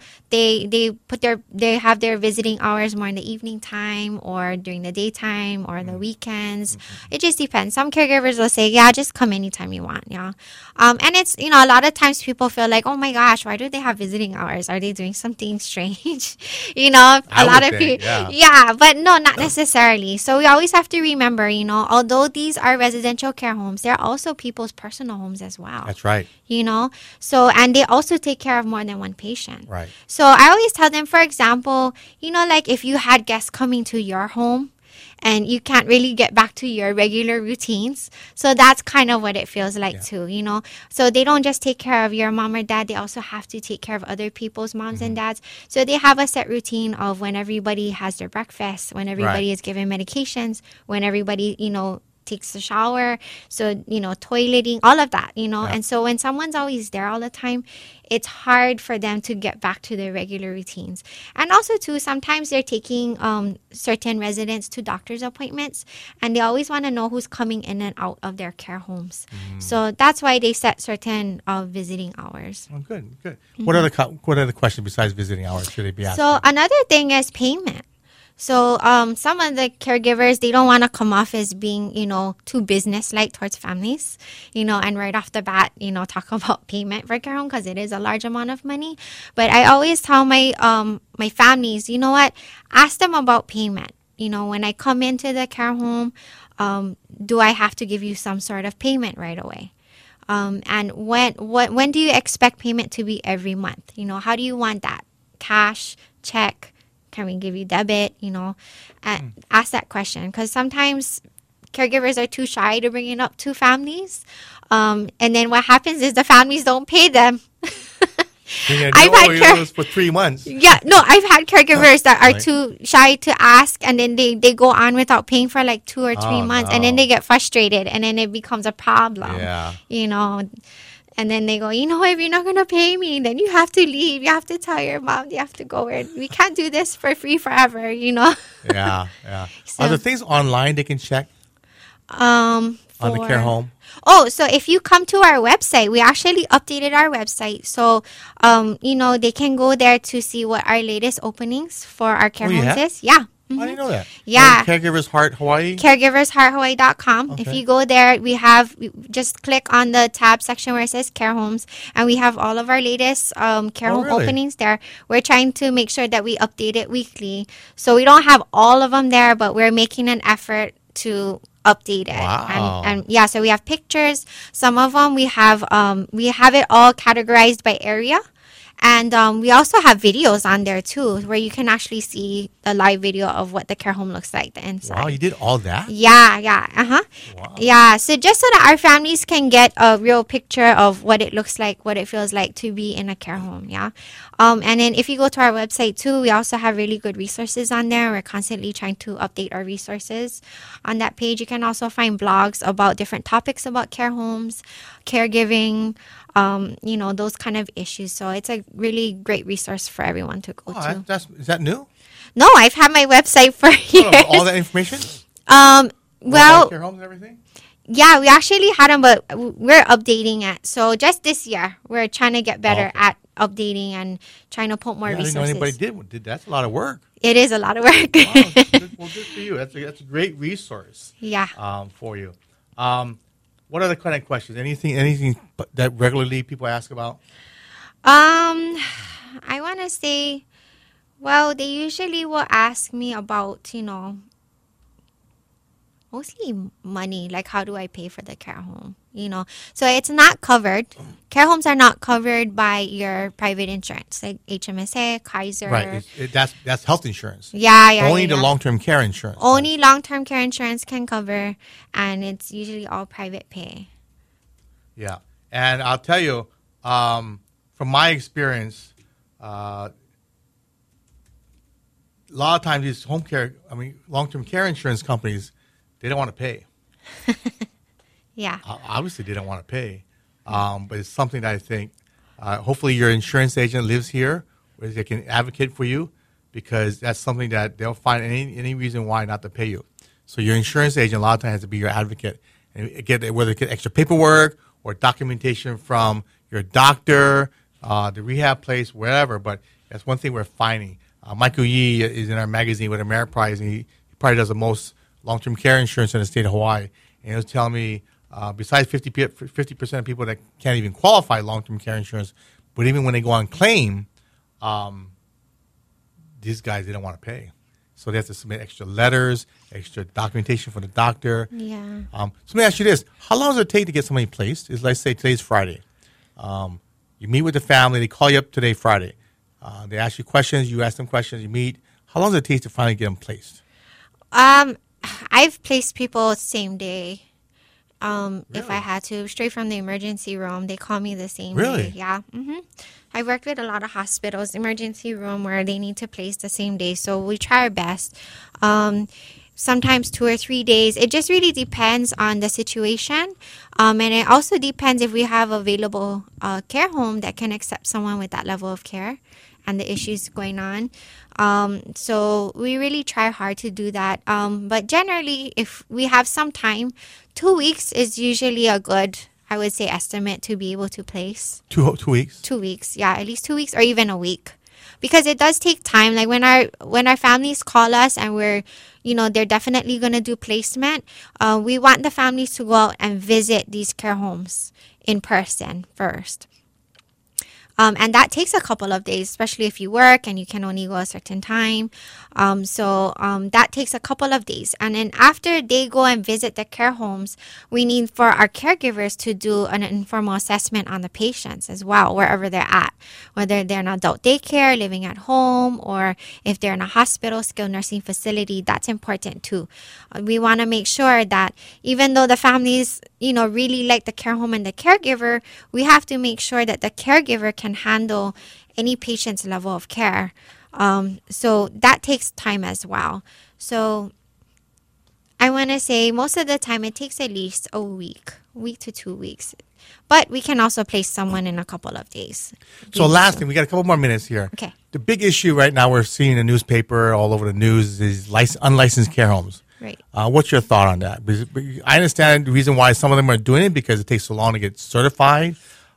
they have their visiting hours more in the evening time or during the daytime or the weekends. It just depends. Some caregivers will say, yeah, just come anytime you want. Yeah. And it's, a lot of times people feel like, oh my gosh, why do they have visiting hours? Are they doing something strange? A lot of people. Yeah, but no, not necessarily. So we always have to remember, although these are residential care homes, they're also people's personal homes as well. That's right. So, and they also take care of more than one patient. Right. So I always tell them, for example, like if you had guests coming to your home, and you can't really get back to your regular routines. So that's kind of what it feels like too, So they don't just take care of your mom or dad. They also have to take care of other people's moms and dads. So they have a set routine of when everybody has their breakfast, when everybody is given medications, when everybody, takes a shower. So, toileting, all of that, And so when someone's always there all the time, it's hard for them to get back to their regular routines. And also, too, sometimes they're taking certain residents to doctor's appointments, and they always want to know who's coming in and out of their care homes. So that's why they set certain visiting hours. Oh, good. What other questions besides visiting hours should they be asking? So another thing is payment. So some of the caregivers, they don't want to come off as being, too business-like towards families, and right off the bat, talk about payment for care home because it is a large amount of money. But I always tell my my families, ask them about payment. When I come into the care home, do I have to give you some sort of payment right away? And when do you expect payment to be every month? How do you want that? Cash, check? Can we give you debit? Ask that question because sometimes caregivers are too shy to bring it up to families. And then what happens is the families don't pay them. I've had for 3 months. Yeah, no, I've had caregivers that are too shy to ask, and then they go on without paying for like 2 or 3 months, and then they get frustrated, and then it becomes a problem. Yeah. And then they go, if you're not going to pay me, then you have to leave. You have to tell your mom you have to go. We can't do this for free forever, Yeah. So, are there things online they can check? On the care home? So if you come to our website, we actually updated our website. So, they can go there to see what our latest openings for our care homes is. Yeah. I didn't know that. Yeah. Caregivers Heart Hawaii? CaregiversHeartHawaii.com. Okay. If you go there, just click on the tab section where it says care homes, and we have all of our latest care home openings there. We're trying to make sure that we update it weekly. So we don't have all of them there, but we're making an effort to update it. Wow. And so we have pictures. Some of them we have it all categorized by area. And we also have videos on there, too, where you can actually see the live video of what the care home looks like, the inside. Wow, you did all that? Yeah. Wow. Yeah, so just so that our families can get a real picture of what it looks like, what it feels like to be in a care home, yeah? And then if you go to our website, too, we also have really good resources on there. We're constantly trying to update our resources on that page. You can also find blogs about different topics about care homes, caregiving, those kind of issues. So it's a really great resource for everyone to go to. Is that new? No, I've had my website for years. All that information? Well, care homes and everything? Yeah, we actually had them, but we're updating it. So just this year, we're trying to get better at updating and trying to put more resources. I didn't know anybody did. That's a lot of work. It is a lot of work. Wow. Good for you. That's a great resource. Yeah. For you. What other kind of questions? Anything that regularly people ask about? I want to say, well, they usually will ask me about, mostly money, like how do I pay for the care home, So it's not covered. Care homes are not covered by your private insurance, like HMSA, Kaiser. Right. That's health insurance. Yeah. Only the long-term care insurance. Only long-term care insurance can cover, and it's usually all private pay. Yeah. And I'll tell you, from my experience, a lot of times these long-term care insurance companies, they don't want to pay. Yeah. Obviously, they don't want to pay. But it's something that I think hopefully your insurance agent lives here where they can advocate for you, because that's something that they'll find any reason why not to pay you. So your insurance agent a lot of times has to be your advocate, and get whether get extra paperwork or documentation from your doctor, the rehab place, wherever. But that's one thing we're finding. Michael Yee is in our magazine with Ameriprise, and he probably does the most long-term care insurance in the state of Hawaii. And he was telling me, besides 50% of people that can't even qualify long-term care insurance, but even when they go on claim, these guys, they don't want to pay. So they have to submit extra letters, extra documentation for the doctor. Yeah. So let me ask you this. How long does it take to get somebody placed? Let's say today's Friday. You meet with the family. They call you up today, Friday. They ask you questions. You ask them questions. You meet. How long does it take to finally get them placed? I've placed people same day. If I had to, straight from the emergency room, they call me the same day. Yeah. I've worked with a lot of hospitals, emergency room, where they need to place the same day. So we try our best. Sometimes 2 or 3 days. It just really depends on the situation. And it also depends if we have available care home that can accept someone with that level of care and the issues going on. So we really try hard to do that. But generally, if we have some time, 2 weeks is usually a good, I would say, estimate to be able to place. 2 weeks? 2 weeks, yeah, at least 2 weeks or even a week. Because it does take time. Like when our families call us and we're, they're definitely going to do placement, we want the families to go out and visit these care homes in person first. And that takes a couple of days, especially if you work and you can only go a certain time. So that takes a couple of days. And then after they go and visit the care homes, we need for our caregivers to do an informal assessment on the patients as well, wherever they're at. Whether they're in adult daycare, living at home, or if they're in a hospital, skilled nursing facility, that's important too. We want to make sure that even though the families, really like the care home and the caregiver, we have to make sure that the caregiver can handle any patient's level of care. So that takes time as well. So I want to say most of the time it takes at least a week to 2 weeks. But we can also place someone in a couple of days. So last thing, we got a couple more minutes here. Okay. The big issue right now we're seeing in the newspaper, all over the news, is unlicensed care homes. Right. What's your thought on that? Because I understand the reason why some of them are doing it, because it takes so long to get certified.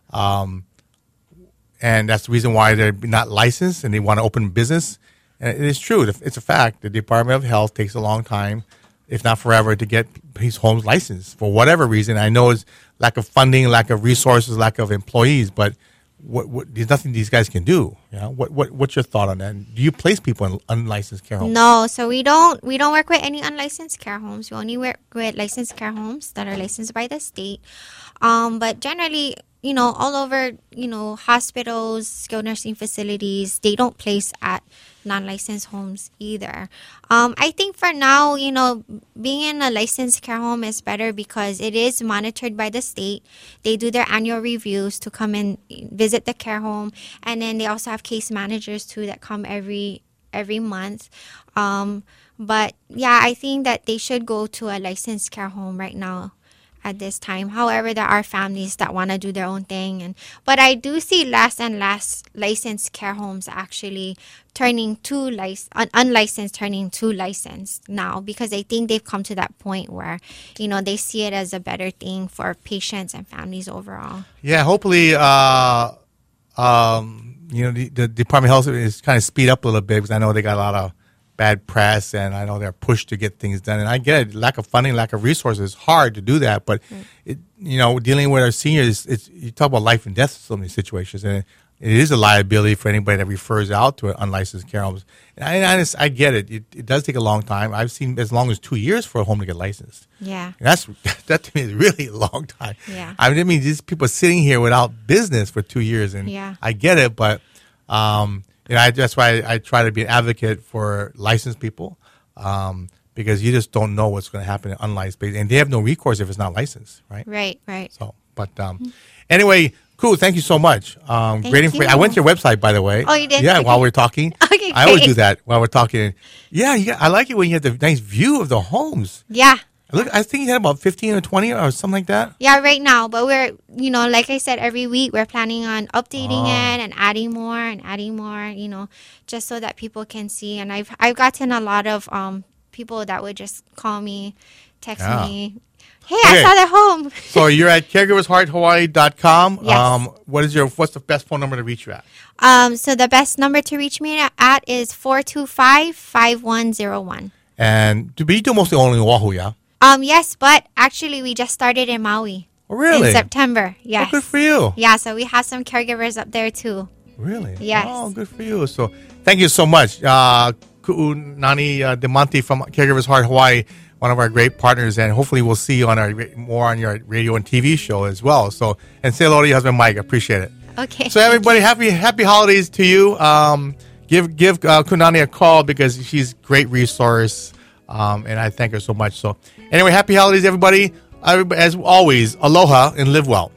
And that's the reason why they're not licensed and they want to open business. And it is true. It's a fact. The Department of Health takes a long time, if not forever, to get these homes licensed for whatever reason. I know it's lack of funding, lack of resources, lack of employees, but there's nothing these guys can do. What's your thought on that? Do you place people in unlicensed care homes? No, so we don't work with any unlicensed care homes. We only work with licensed care homes that are licensed by the state. But generally, all over, hospitals, skilled nursing facilities, they don't place at non-licensed homes either. I think for now, being in a licensed care home is better because it is monitored by the state. They do their annual reviews to come and visit the care home. And then they also have case managers too that come every month. But yeah, I think that they should go to a licensed care home right now at this time. However, there are families that want to do their own thing, but I do see less and less licensed care homes actually turning to unlicensed, turning to licensed now, because I think they've come to that point where they see it as a better thing for patients and families overall. Yeah, hopefully, the Department of Health is kind of speed up a little bit, because I know they got a lot of bad press, and I know they're pushed to get things done. And I get it, lack of funding, lack of resources, hard to do that. But dealing with our seniors, you talk about life and death in so many situations, and it is a liability for anybody that refers out to unlicensed care homes. And I get it. It does take a long time. I've seen as long as 2 years for a home to get licensed. Yeah, and that to me is really a long time. Yeah, I mean these people are sitting here without business for 2 years, and I get it, but. That's why I try to be an advocate for licensed people, because you just don't know what's going to happen in unlicensed, and they have no recourse if it's not licensed, right? Right. So, but anyway, cool. Thank you so much. Great information. I went to your website, by the way. Oh, you did? Yeah, while we're talking. Okay, great. I always do that while we're talking. Yeah, I like it when you have the nice view of the homes. Yeah. Look, I think you had about 15 or 20 or something like that. Yeah, right now. But we're, like I said, every week we're planning on updating it and adding more, just so that people can see. And I've gotten a lot of people that would just call me, text me. Hey, I saw that home. So you're at caregivershearthawaii.com. Yes. What's the best phone number to reach you at? So the best number to reach me at is 425-5101. And do you do mostly only in Oahu, yeah? Yes, but actually we just started in Maui. Oh, really? In September, yes. Oh, good for you. Yeah, so we have some caregivers up there too. Really? Yes. Oh, good for you. So thank you so much. Ku'unani Demonte from Caregivers Heart Hawaii, one of our great partners, and hopefully we'll see you on more on your radio and TV show as well. So, and say hello to your husband, Mike. I appreciate it. Okay. So everybody, happy holidays to you. Give Kunani a call because she's a great resource, and I thank her so much. So anyway, happy holidays, everybody. As always, aloha and live well.